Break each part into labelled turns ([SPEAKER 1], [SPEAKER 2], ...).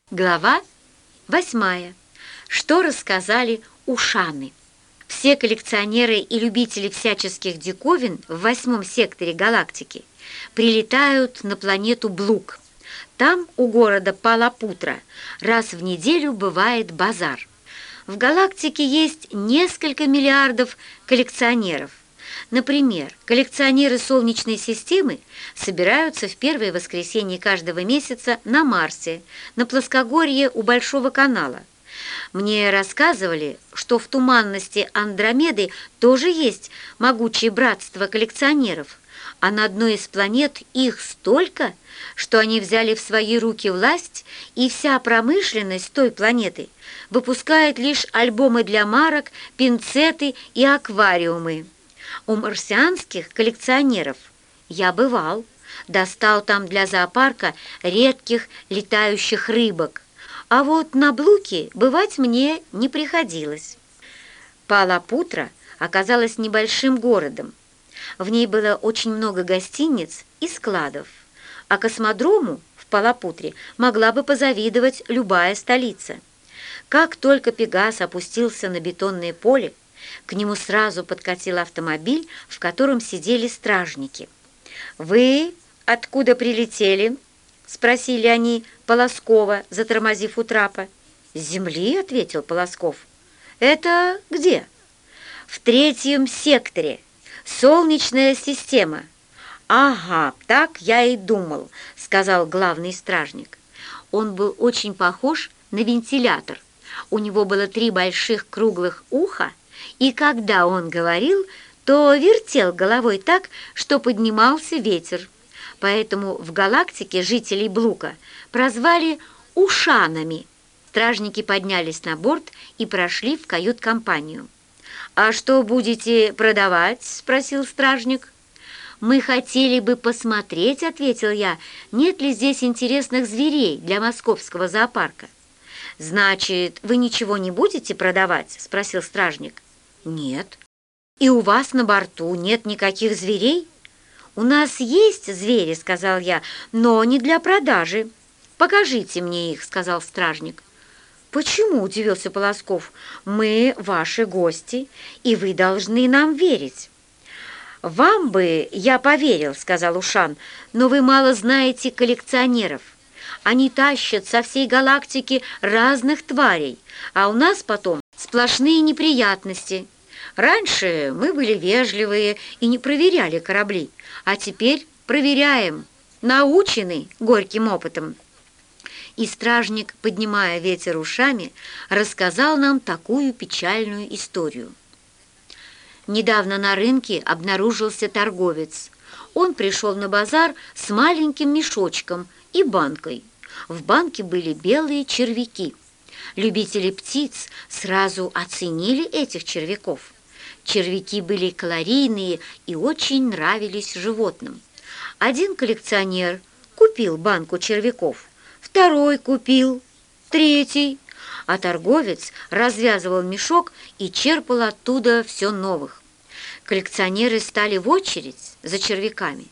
[SPEAKER 1] Глава 8. Что рассказали ушаны? Все коллекционеры и любители всяческих диковин в 8-м секторе галактики прилетают на планету Блук. Там, у города Палапутра, раз в неделю бывает базар. В галактике есть несколько миллиардов коллекционеров. Например, коллекционеры Солнечной системы собираются в первое воскресенье каждого месяца на Марсе, на плоскогорье у Большого канала. Мне рассказывали, что в туманности Андромеды тоже есть могучее братство коллекционеров, а на одной из планет их столько, что они взяли в свои руки власть, и вся промышленность той планеты выпускает лишь альбомы для марок, пинцеты и аквариумы. У марсианских коллекционеров я бывал, достал там для зоопарка редких летающих рыбок, а вот на Блуке бывать мне не приходилось. Палапутра оказалась небольшим городом. В ней было очень много гостиниц и складов, а космодрому в Палапутре могла бы позавидовать любая столица. Как только Пегас опустился на бетонное поле, к нему сразу подкатил автомобиль, в котором сидели стражники. «Вы откуда прилетели?» — спросили они Полоскова, затормозив у трапа. «С земли», — ответил Полосков. «Это где?» «В 3-м секторе. Солнечная система». «Ага, так я и думал», — сказал главный стражник. Он был очень похож на вентилятор. У него было 3 больших круглых уха, и когда он говорил, то вертел головой так, что поднимался ветер. Поэтому в галактике жителей Блука прозвали ушанами. Стражники поднялись на борт и прошли в кают-компанию. «А что будете продавать?» — спросил стражник. «Мы хотели бы посмотреть», — ответил я, — «нет ли здесь интересных зверей для московского зоопарка». «Значит, вы ничего не будете продавать?» — спросил стражник. «Нет». «И у вас на борту нет никаких зверей?» «У нас есть звери», — сказал я, — «но не для продажи». «Покажите мне их», — сказал стражник. «Почему?» — удивился Полосков. «Мы ваши гости, и вы должны нам верить». «Вам бы я поверил», — сказал Ушан, — «но вы мало знаете коллекционеров. Они тащат со всей галактики разных тварей, а у нас потом сплошные неприятности. Раньше мы были вежливые и не проверяли корабли, а теперь проверяем, научены горьким опытом». И стражник, поднимая ветер ушами, рассказал нам такую печальную историю. Недавно на рынке обнаружился торговец. Он пришел на базар с маленьким мешочком и банкой. В банке были белые червяки. Любители птиц сразу оценили этих червяков. Червяки были калорийные и очень нравились животным. Один коллекционер купил банку червяков, второй купил, третий, а торговец развязывал мешок и черпал оттуда все новых. Коллекционеры стали в очередь за червяками.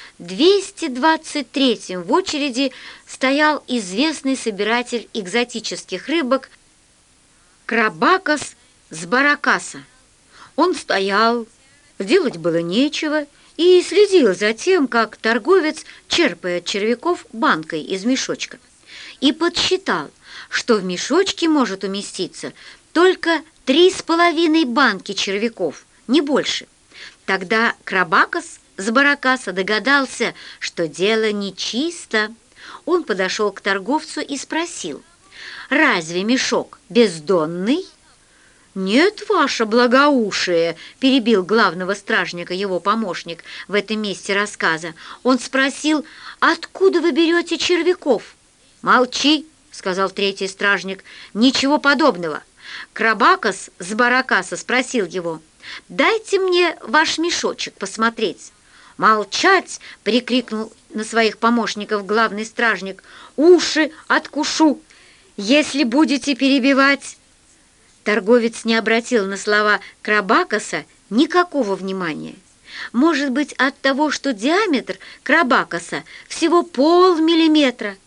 [SPEAKER 1] 223-м в очереди стоял известный собиратель экзотических рыбок Крабакос с Баракаса. Он стоял, делать было нечего, и следил за тем, как торговец черпает червяков банкой из мешочка. И подсчитал, что в мешочке может уместиться только 3,5 банки червяков, не больше. Тогда Крабакос с Баракаса догадался, что дело нечисто. Он подошел к торговцу и спросил: «Разве мешок бездонный?» «Нет, ваше благоушие», — перебил главного стражника его помощник в этом месте рассказа. Он спросил: «Откуда вы берете червяков?» «Молчи», — сказал третий стражник, — «ничего подобного». Крабакос с Баракаса спросил его: «Дайте мне ваш мешочек посмотреть». «Молчать!» — прикрикнул на своих помощников главный стражник. «Уши откушу, если будете перебивать». Торговец не обратил на слова Крабакоса никакого внимания. Может быть, от того, что диаметр Крабакоса всего 0,5 миллиметра,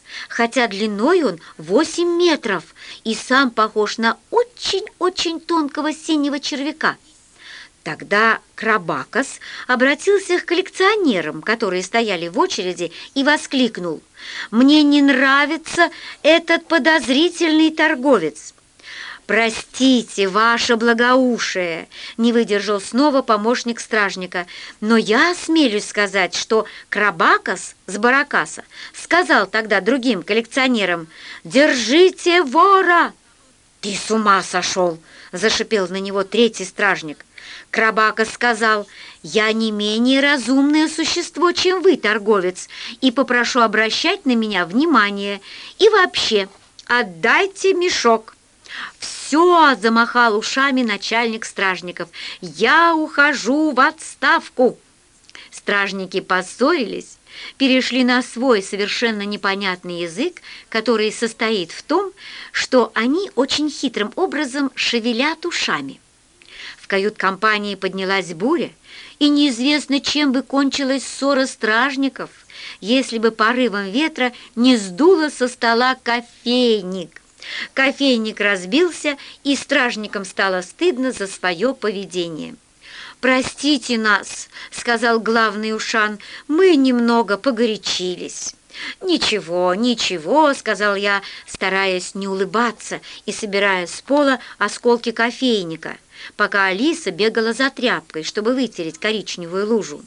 [SPEAKER 1] хотя длиной он 8 метров и сам похож на очень-очень тонкого синего червяка. Тогда Крабакос обратился к коллекционерам, которые стояли в очереди, и воскликнул: «Мне не нравится этот подозрительный торговец». «Простите, ваше благоушие», — не выдержал снова помощник стражника, «но я осмелюсь сказать, что Крабакос с Баракаса сказал тогда другим коллекционерам: «Держите вора!»» «Ты с ума сошел!» — зашипел на него третий стражник. Крабакос сказал: «Я не менее разумное существо, чем вы, торговец, и попрошу обращать на меня внимание. И вообще, отдайте мешок». «Все!» – замахал ушами начальник стражников. «Я ухожу в отставку!» Стражники поссорились, перешли на свой совершенно непонятный язык, который состоит в том, что они очень хитрым образом шевелят ушами. В кают-компании поднялась буря, и неизвестно, чем бы кончилась ссора стражников, если бы порывом ветра не сдуло со стола кофейник. Кофейник разбился, и стражникам стало стыдно за свое поведение. «Простите нас», — сказал главный Ушан, — «мы немного погорячились». «Ничего, ничего», — сказал я, стараясь не улыбаться и собирая с пола осколки кофейника, пока Алиса бегала за тряпкой, чтобы вытереть коричневую лужу.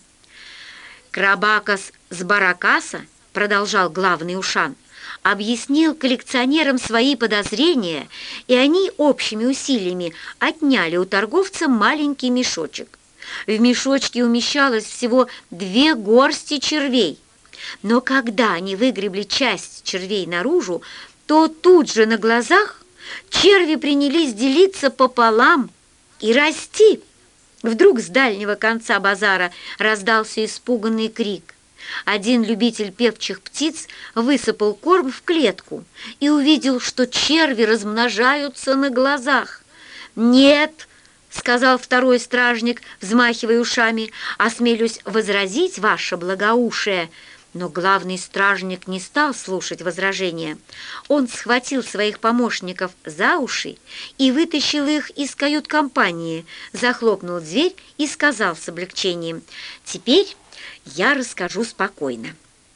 [SPEAKER 1] «Крабакос с Баракаса», — продолжал главный Ушан, — объяснил коллекционерам свои подозрения, и они общими усилиями отняли у торговца маленький мешочек. В мешочке умещалось всего 2 горсти червей. Но когда они выгребли часть червей наружу, то тут же на глазах черви принялись делиться пополам и расти. Вдруг с дальнего конца базара раздался испуганный крик. Один любитель певчих птиц высыпал корм в клетку и увидел, что черви размножаются на глазах. «Нет», — сказал второй стражник, взмахивая ушами, — «осмелюсь возразить, ваше благоушие». Но главный стражник не стал слушать возражения. Он схватил своих помощников за уши и вытащил их из кают-компании, захлопнул дверь и сказал с облегчением: «Теперь я расскажу спокойно».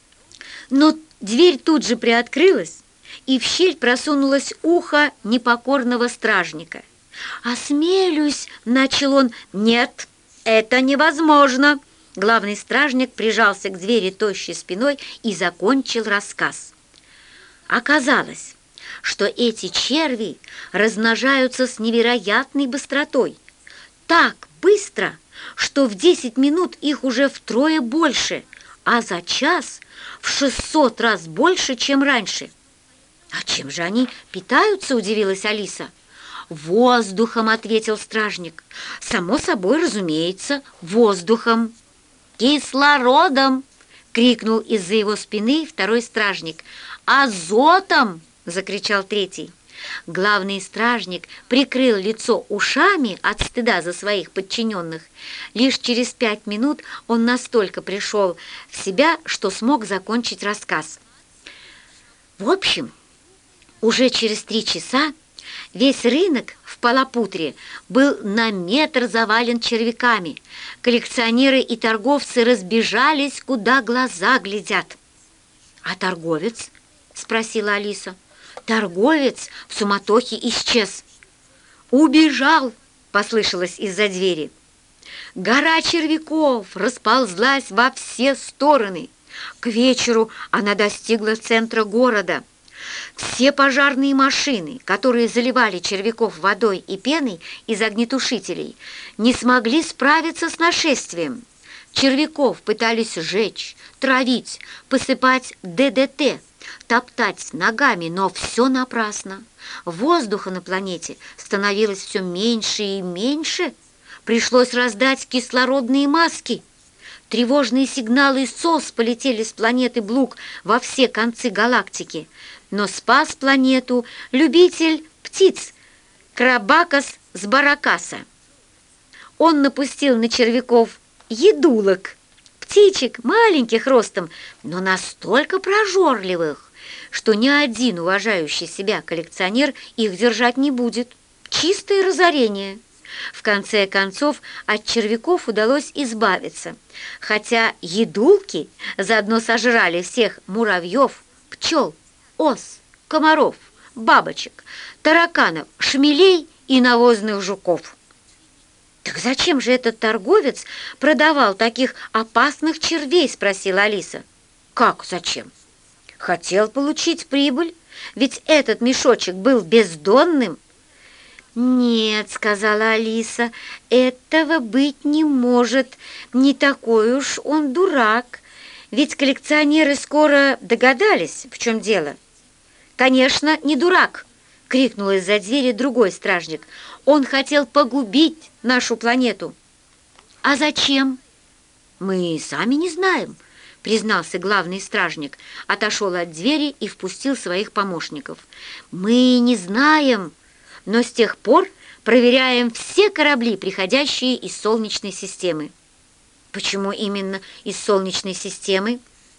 [SPEAKER 1] Но дверь тут же приоткрылась, и в щель просунулось ухо непокорного стражника. «Осмелюсь», — начал он. «Нет, это невозможно». Главный стражник прижался к двери тощей спиной и закончил рассказ. Оказалось, что эти черви размножаются с невероятной быстротой. Так быстро, что в 10 минут их уже втрое больше, а за час в 600 раз больше, чем раньше. «А чем же они питаются?» – удивилась Алиса. «Воздухом», – ответил стражник. «Само собой, разумеется, воздухом». «Кислородом!» — крикнул из-за его спины второй стражник. «Азотом!» — закричал третий. Главный стражник прикрыл лицо ушами от стыда за своих подчиненных. Лишь через 5 минут он настолько пришел в себя, что смог закончить рассказ. В общем, уже через 3 часа весь рынок в Палапутре был на метр завален червяками. Коллекционеры и торговцы разбежались, куда глаза глядят. «А торговец?» – спросила Алиса. «Торговец в суматохе исчез». «Убежал!» – послышалось из-за двери. Гора червяков расползлась во все стороны. К вечеру она достигла центра города. Все пожарные машины, которые заливали червяков водой и пеной из огнетушителей, не смогли справиться с нашествием. Червяков пытались сжечь, травить, посыпать ДДТ, топтать ногами, но все напрасно. Воздуха на планете становилось все меньше и меньше. Пришлось раздать кислородные маски. Тревожные сигналы СОС полетели с планеты Блук во все концы галактики. Но спас планету любитель птиц Крабакос с Баракаса. Он напустил на червяков едулок, птичек маленьких ростом, но настолько прожорливых, что ни один уважающий себя коллекционер их держать не будет. Чистое разорение. В конце концов, от червяков удалось избавиться, хотя едулки заодно сожрали всех муравьев, пчел, ос, комаров, бабочек, тараканов, шмелей и навозных жуков. «Так зачем же этот торговец продавал таких опасных червей?» – спросила Алиса. «Как зачем? Хотел получить прибыль, ведь этот мешочек был бездонным». «Нет», — сказала Алиса, — «этого быть не может. Не такой уж он дурак. Ведь коллекционеры скоро догадались, в чем дело». «Конечно, не дурак!» — крикнул из-за двери другой стражник. «Он хотел погубить нашу планету». «А зачем?» «Мы сами не знаем», — признался главный стражник, отошел от двери и впустил своих помощников. «Мы не знаем, но с тех пор проверяем все корабли, приходящие из Солнечной системы». «Почему именно из Солнечной системы?»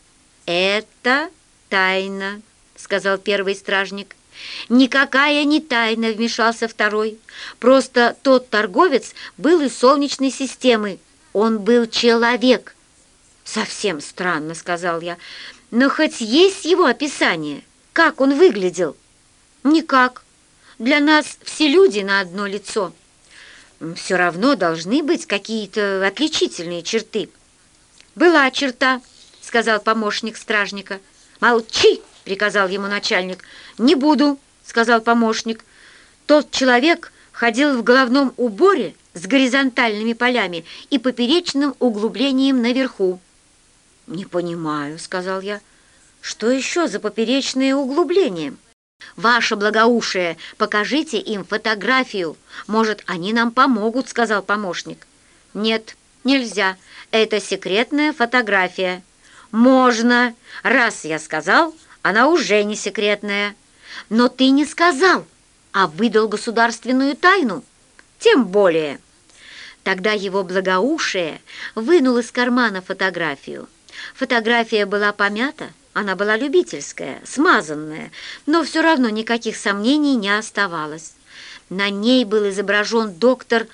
[SPEAKER 1] «Это тайна», — сказал первый стражник. «Никакая не тайна», — вмешался второй. «Просто тот торговец был из Солнечной системы. Он был человек». «Совсем странно», — сказал я. «Но хоть есть его описание? Как он выглядел?» «Никак. Для нас все люди на одно лицо». «Все равно должны быть какие-то отличительные черты». «Была черта», — сказал помощник стражника. «Молчи!» — приказал ему начальник. «Не буду», — сказал помощник. «Тот человек ходил в головном уборе с горизонтальными полями и поперечным углублением наверху». «Не понимаю», — сказал я. «Что еще за поперечные углубления?» «Ваше благоушие, покажите им фотографию. Может, они нам помогут», — сказал помощник. «Нет, нельзя. Это секретная фотография». «Можно. Раз я сказал, она уже не секретная». «Но ты не сказал, а выдал государственную тайну». «Тем более». Тогда его благоушие вынул из кармана фотографию. Фотография была помята, она была любительская, смазанная, но все равно никаких сомнений не оставалось. На ней был изображен доктор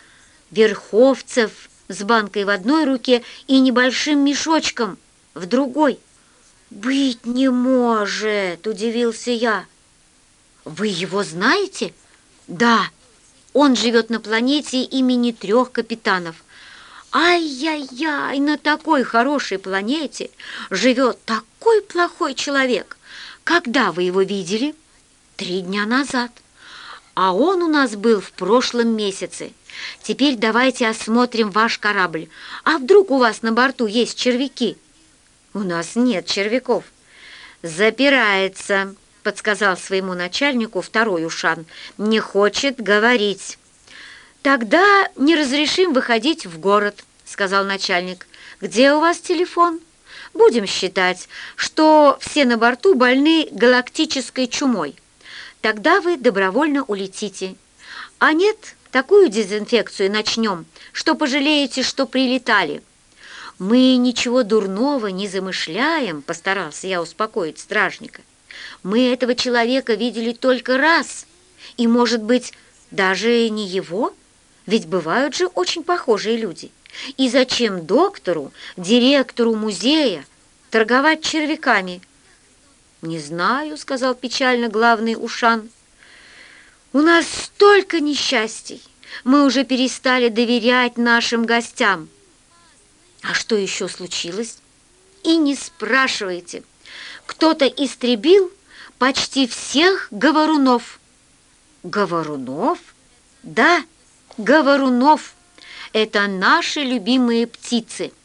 [SPEAKER 1] Верховцев с банкой в одной руке и небольшим мешочком в другой. «Быть не может!» – удивился я. «Вы его знаете?» «Да, он живет на планете имени 3 капитанов». «Ай-яй-яй, на такой хорошей планете живет такой плохой человек! Когда вы его видели?» 3 дня назад. А он у нас был в прошлом месяце. Теперь давайте осмотрим ваш корабль. А вдруг у вас на борту есть червяки?» «У нас нет червяков». «Запирается», — подсказал своему начальнику второй Ушан. «Не хочет говорить». «Тогда не разрешим выходить в город», — сказал начальник. «Где у вас телефон? Будем считать, что все на борту больны галактической чумой. Тогда вы добровольно улетите. А нет, такую дезинфекцию начнем, что пожалеете, что прилетали». «Мы ничего дурного не замышляем», — постарался я успокоить стражника. «Мы этого человека видели только раз, и, может быть, даже не его, ведь бывают же очень похожие люди. И зачем доктору, директору музея, торговать червяками?» «Не знаю», — сказал печально главный Ушан. «У нас столько несчастий, мы уже перестали доверять нашим гостям». «А что еще случилось?» «И не спрашивайте. Кто-то истребил почти всех говорунов». «Говорунов?» «Да, говорунов. Это наши любимые птицы.